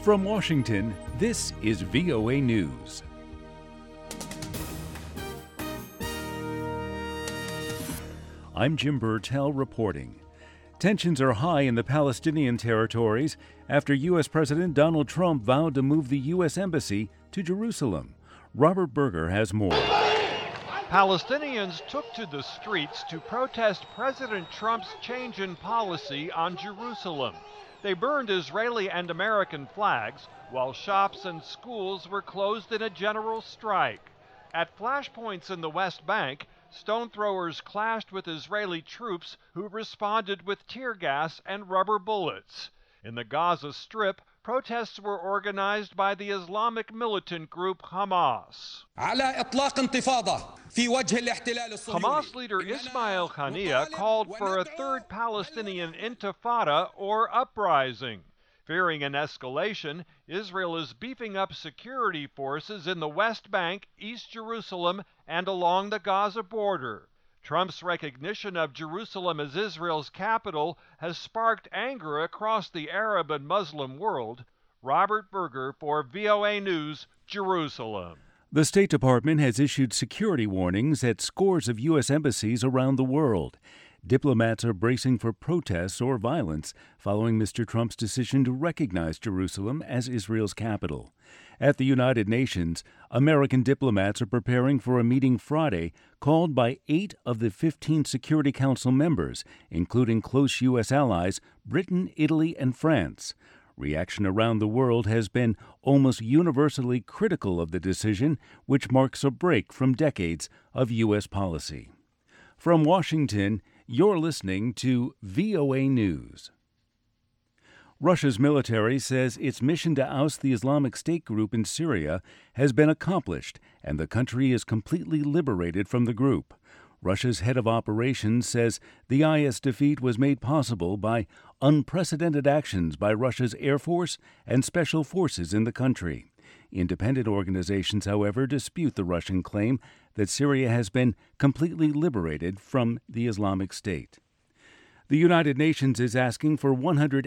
From Washington, this is VOA News. I'm Jim Burtell reporting. Tensions are high in the Palestinian territories after U.S. President Donald Trump vowed to move the U.S. Embassy to Jerusalem. Robert Berger has more. Palestinians took to the streets to protest President Trump's change in policy on Jerusalem. They burned Israeli and American flags, while shops and schools were closed in a general strike. At flashpoints in the West Bank, stone throwers clashed with Israeli troops who responded with tear gas and rubber bullets. In the Gaza Strip, protests were organized by the Islamic militant group Hamas. Hamas leader Ismail Haniyeh called for a third Palestinian intifada or uprising. Fearing an escalation, Israel is beefing up security forces in the West Bank, East Jerusalem, and along the Gaza border. Trump's recognition of Jerusalem as Israel's capital has sparked anger across the Arab and Muslim world. Robert Berger for VOA News, Jerusalem. The State Department has issued security warnings at scores of U.S. embassies around the world. Diplomats are bracing for protests or violence following Mr. Trump's decision to recognize Jerusalem as Israel's capital. At the United Nations, American diplomats are preparing for a meeting Friday called by 8 of the 15 Security Council members, including close U.S. allies Britain, Italy, and France. Reaction around the world has been almost universally critical of the decision, which marks a break from decades of U.S. policy. From Washington, you're listening to VOA News. Russia's military says its mission to oust the Islamic State group in Syria has been accomplished, and the country is completely liberated from the group. Russia's head of operations says the IS defeat was made possible by unprecedented actions by Russia's Air Force and special forces in the country. Independent organizations, however, dispute the Russian claim that Syria has been completely liberated from the Islamic State. The United Nations is asking for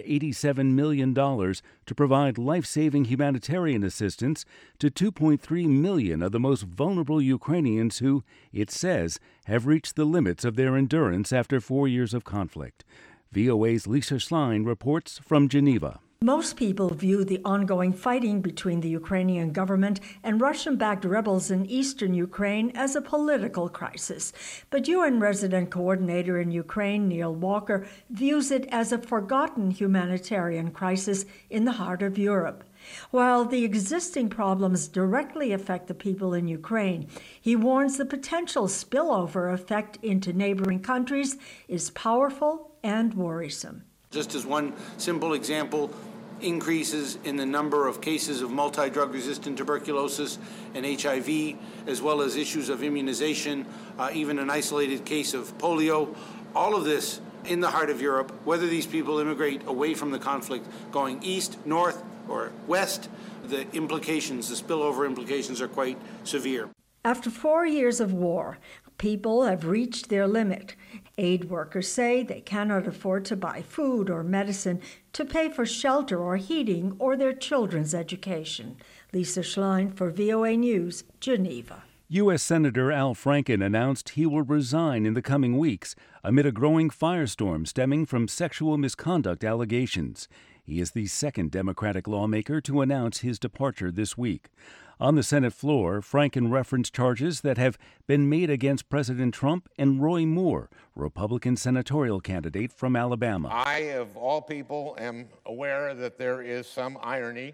$187 million to provide life-saving humanitarian assistance to 2.3 million of the most vulnerable Ukrainians who, it says, have reached the limits of their endurance after 4 years of conflict. VOA's Lisa Schlein reports from Geneva. Most people view the ongoing fighting between the Ukrainian government and Russian-backed rebels in eastern Ukraine as a political crisis. But UN resident coordinator in Ukraine, Neil Walker, views it as a forgotten humanitarian crisis in the heart of Europe. While the existing problems directly affect the people in Ukraine, he warns the potential spillover effect into neighboring countries is powerful and worrisome. Just as one simple example, increases in the number of cases of multi-drug resistant tuberculosis and HIV, as well as issues of immunization, even an isolated case of polio. All of this in the heart of Europe, whether these people immigrate away from the conflict, going east, north, or west, the implications, the spillover implications are quite severe. After 4 years of war, people have reached their limit. Aid workers say they cannot afford to buy food or medicine, to pay for shelter or heating or their children's education. Lisa Schlein for VOA News, Geneva. U.S. Senator Al Franken announced he will resign in the coming weeks amid a growing firestorm stemming from sexual misconduct allegations. He is the second Democratic lawmaker to announce his departure this week. On the Senate floor, Franken referenced charges that have been made against President Trump and Roy Moore, Republican senatorial candidate from Alabama. I, of all people, am aware that there is some irony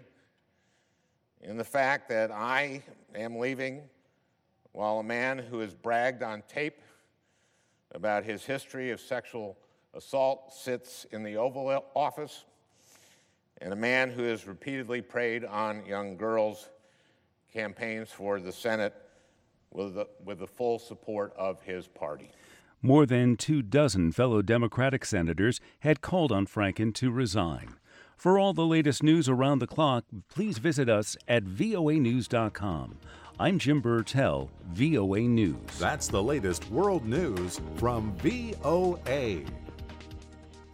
in the fact that I am leaving while a man who has bragged on tape about his history of sexual assault sits in the Oval Office, and a man who has repeatedly preyed on young girls campaigns for the Senate with the full support of his party. More than 24 fellow Democratic senators had called on Franken to resign. For all the latest news around the clock, please visit us at voanews.com. I'm Jim Burtell, VOA News. That's the latest world news from VOA.